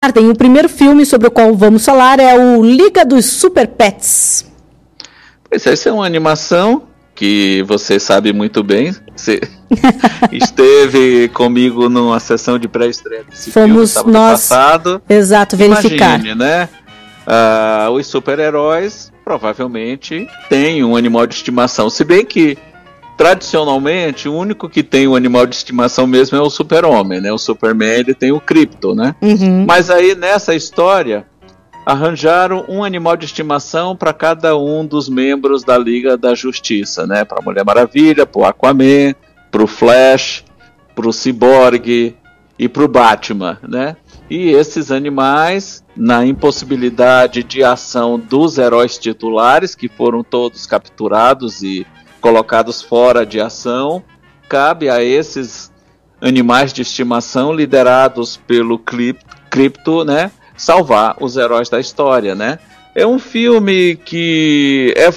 Martin, o primeiro filme sobre o qual vamos falar é o Liga dos Super Pets. Pois essa é uma animação que você sabe muito bem. Você esteve comigo numa sessão de pré-estreia desse filme sábado passado. Exato, verificar. Imagine, né? Os super-heróis provavelmente têm um animal de estimação. Se bem que, tradicionalmente, o único que tem um animal de estimação mesmo é o super-homem, né? O Superman, ele tem o Krypton, né? Uhum. Mas aí, nessa história, arranjaram um animal de estimação para cada um dos membros da Liga da Justiça, né? Para a Mulher Maravilha, para o Aquaman, para o Flash, para o Cyborg e para o Batman, né? E esses animais, na impossibilidade de ação dos heróis titulares, que foram todos capturados e colocados fora de ação, cabe a esses animais de estimação liderados pelo Krypton, né, salvar os heróis da história, né? É um filme que é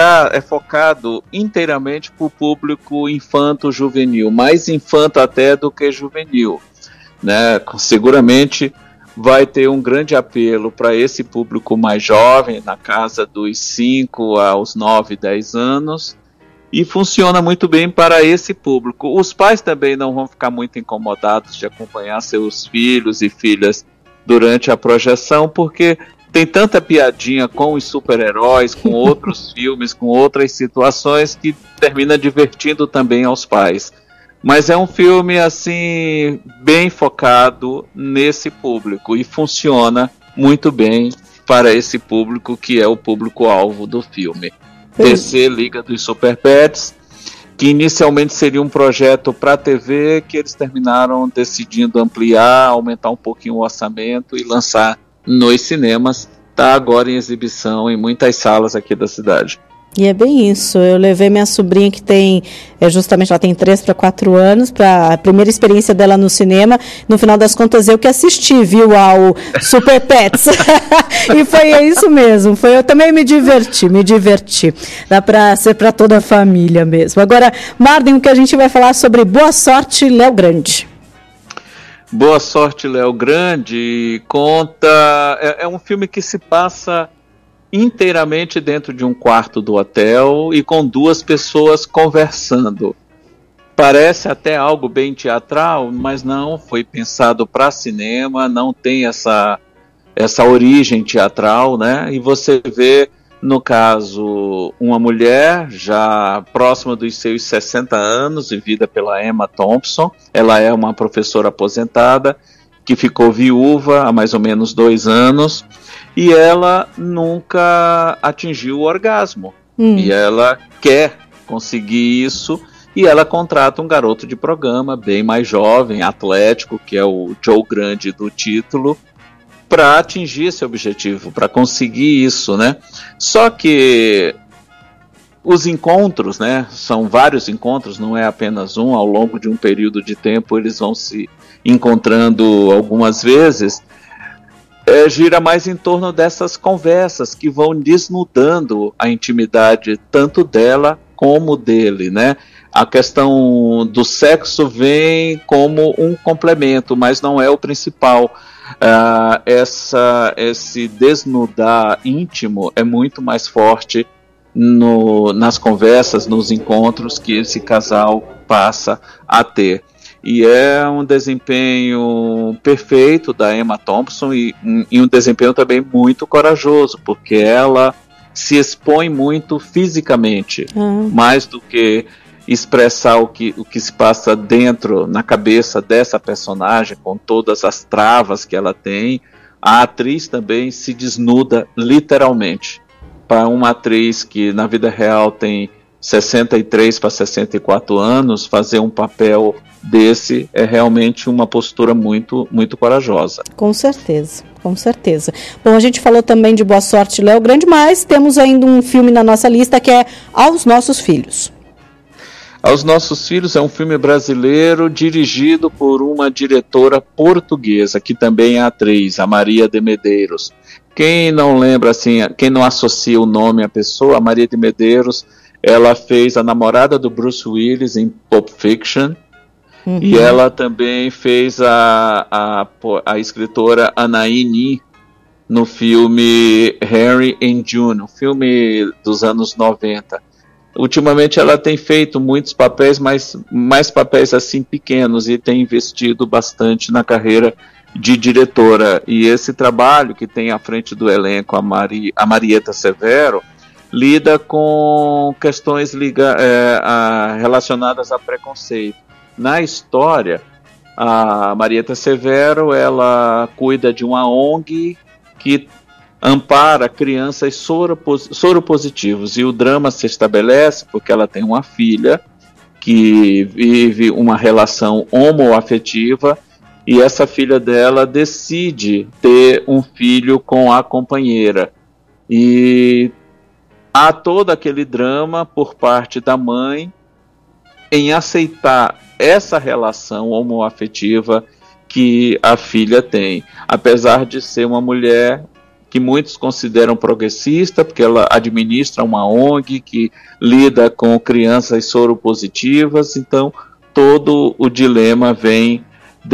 focado inteiramente para o público infanto-juvenil, mais infanto até do que juvenil, né? Seguramente vai ter um grande apelo para esse público mais jovem, na casa dos 5 aos 9, 10 anos, e funciona muito bem para esse público. Os pais também não vão ficar muito incomodados de acompanhar seus filhos e filhas durante a projeção, porque tem tanta piadinha com os super-heróis, com outros filmes, com outras situações, que termina divertindo também aos pais. Mas é um filme, assim, bem focado nesse público e funciona muito bem para esse público, que é o público-alvo do filme. DC Liga dos Super Pets, que inicialmente seria um projeto para a TV, que eles terminaram decidindo ampliar, aumentar um pouquinho o orçamento e lançar nos cinemas. Está agora em exibição em muitas salas aqui da cidade. E é bem isso, eu levei minha sobrinha que tem, justamente ela tem 3 para 4 anos, para a primeira experiência dela no cinema, no final das contas eu que assisti, viu, ao Super Pets, e foi isso mesmo, eu também me diverti, dá para ser para toda a família mesmo. Agora, Marden, o que a gente vai falar sobre Boa Sorte, Léo Grande. Boa Sorte, Léo Grande conta, é um filme que se passa inteiramente dentro de um quarto do hotel e com 2 pessoas conversando. Parece até algo bem teatral, mas não, foi pensado para cinema, não tem essa origem teatral, né? E você vê, no caso, uma mulher já próxima dos seus 60 anos, vivida pela Emma Thompson. Ela é uma professora aposentada que ficou viúva há mais ou menos 2 anos, e ela nunca atingiu o orgasmo. E ela quer conseguir isso, e ela contrata um garoto de programa, bem mais jovem, atlético, que é o Joe Grande do título, para atingir esse objetivo, para conseguir isso, né? Só que os encontros, né, são vários encontros, não é apenas um, ao longo de um período de tempo eles vão se encontrando algumas vezes, gira mais em torno dessas conversas que vão desnudando a intimidade tanto dela como dele, né? A questão do sexo vem como um complemento, mas não é o principal. Esse desnudar íntimo é muito mais forte nas conversas, nos encontros que esse casal passa a ter. E é um desempenho perfeito da Emma Thompson e um desempenho também muito corajoso, porque ela se expõe muito fisicamente, mais do que expressar o que se passa dentro, na cabeça dessa personagem, com todas as travas que ela tem. A atriz também se desnuda literalmente. Para uma atriz que na vida real tem 63 para 64 anos, fazer um papel desse é realmente uma postura muito, muito corajosa. Com certeza. Bom, a gente falou também de Boa Sorte, Léo Grande, mas temos ainda um filme na nossa lista que é Aos Nossos Filhos. Aos Nossos Filhos é um filme brasileiro dirigido por uma diretora portuguesa, que também é atriz, a Maria de Medeiros. Quem não lembra, assim, quem não associa o nome à pessoa, a Maria de Medeiros, ela fez a namorada do Bruce Willis em Pulp Fiction, E ela também fez a escritora Anaïs Nin no filme Harry and June, um filme dos anos 90. Ultimamente ela tem feito muitos papéis, mas mais papéis assim pequenos, e tem investido bastante na carreira de diretora. E esse trabalho que tem à frente do elenco a Marieta Severo lida com questões relacionadas a preconceito. Na história, a Marieta Severo, ela cuida de uma ONG que ampara crianças soropositivos, e o drama se estabelece porque ela tem uma filha que vive uma relação homoafetiva, e essa filha dela decide ter um filho com a companheira, e há todo aquele drama por parte da mãe em aceitar essa relação homoafetiva que a filha tem, apesar de ser uma mulher que muitos consideram progressista, porque ela administra uma ONG que lida com crianças soropositivas. Então todo o dilema vem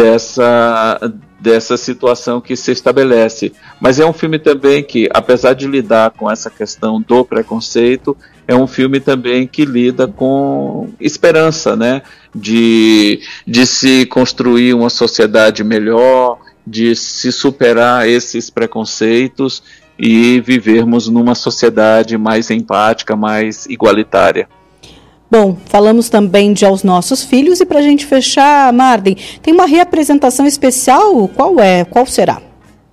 dessa situação que se estabelece. Mas é um filme também que, apesar de lidar com essa questão do preconceito, é um filme também que lida com esperança, né? De se construir uma sociedade melhor, de se superar esses preconceitos e vivermos numa sociedade mais empática, mais igualitária. Bom, falamos também de Aos Nossos Filhos, e para a gente fechar, Marden, tem uma reapresentação especial? Qual será?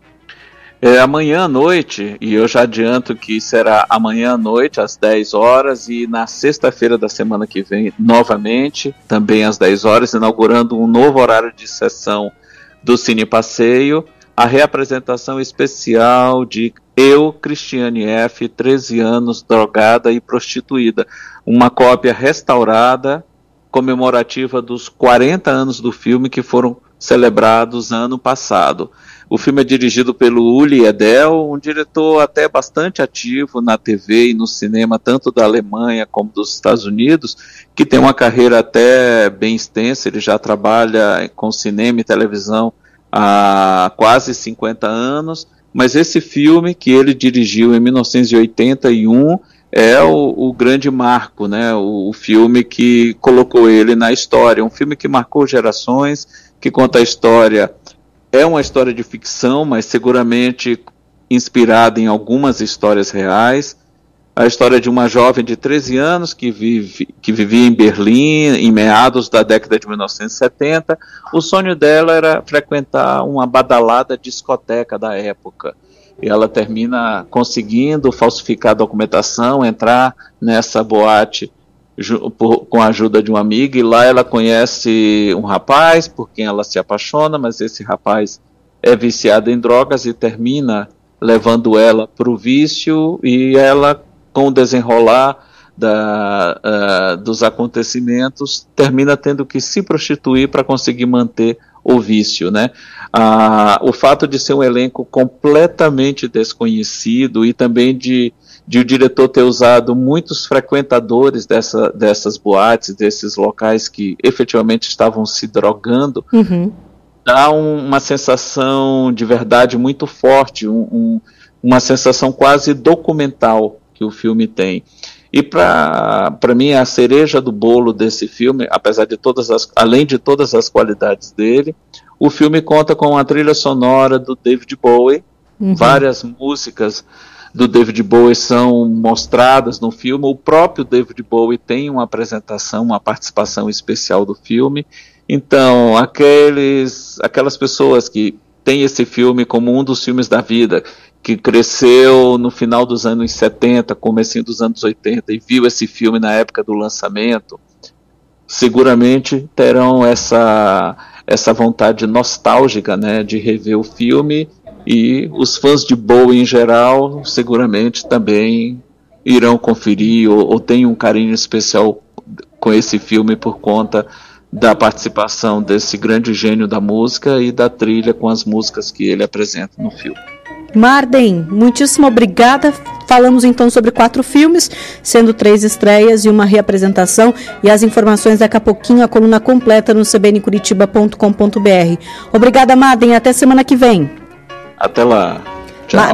É amanhã à noite, e eu já adianto que será amanhã à noite, às 10 horas, e na sexta-feira da semana que vem, novamente, também às 10 horas, inaugurando um novo horário de sessão do Cine Passeio, a reapresentação especial de Eu, Cristiane F., 13 anos, drogada e prostituída. Uma cópia restaurada, comemorativa dos 40 anos do filme, que foram celebrados ano passado. O filme é dirigido pelo Uli Edel, um diretor até bastante ativo na TV e no cinema, tanto da Alemanha como dos Estados Unidos, que tem uma carreira até bem extensa. Ele já trabalha com cinema e televisão há quase 50 anos, mas esse filme que ele dirigiu em 1981 é o grande marco, né? O filme que colocou ele na história, um filme que marcou gerações, que conta a história. É uma história de ficção, mas seguramente inspirada em algumas histórias reais. A história de uma jovem de 13 anos que vivia em Berlim em meados da década de 1970. O sonho dela era frequentar uma badalada discoteca da época. E ela termina conseguindo falsificar a documentação, entrar nessa boate com a ajuda de uma amiga, e lá ela conhece um rapaz por quem ela se apaixona, mas esse rapaz é viciado em drogas e termina levando ela para o vício, e ela, com o desenrolar dos acontecimentos, termina tendo que se prostituir para conseguir manter o vício, né? O fato de ser um elenco completamente desconhecido, e também de o diretor ter usado muitos frequentadores dessas boates, desses locais que efetivamente estavam se drogando, dá uma sensação de verdade muito forte, uma sensação quase documental que o filme tem. E para mim, a cereja do bolo desse filme, além de todas as qualidades dele, o filme conta com a trilha sonora do David Bowie. Várias músicas do David Bowie são mostradas no filme. O próprio David Bowie tem uma participação especial do filme. Então, aquelas pessoas que têm esse filme como um dos filmes da vida, que cresceu no final dos anos 70, comecinho dos anos 80, e viu esse filme na época do lançamento, seguramente terão essa vontade nostálgica, né, de rever o filme. E os fãs de Bowie em geral seguramente também irão conferir ou têm um carinho especial com esse filme por conta da participação desse grande gênio da música e da trilha com as músicas que ele apresenta no filme. Marden, muitíssimo obrigada. Falamos então sobre 4 filmes, sendo 3 estreias e uma reapresentação, e as informações daqui a pouquinho, a coluna completa no cbncuritiba.com.br. Obrigada, Madem, até semana que vem. Até lá.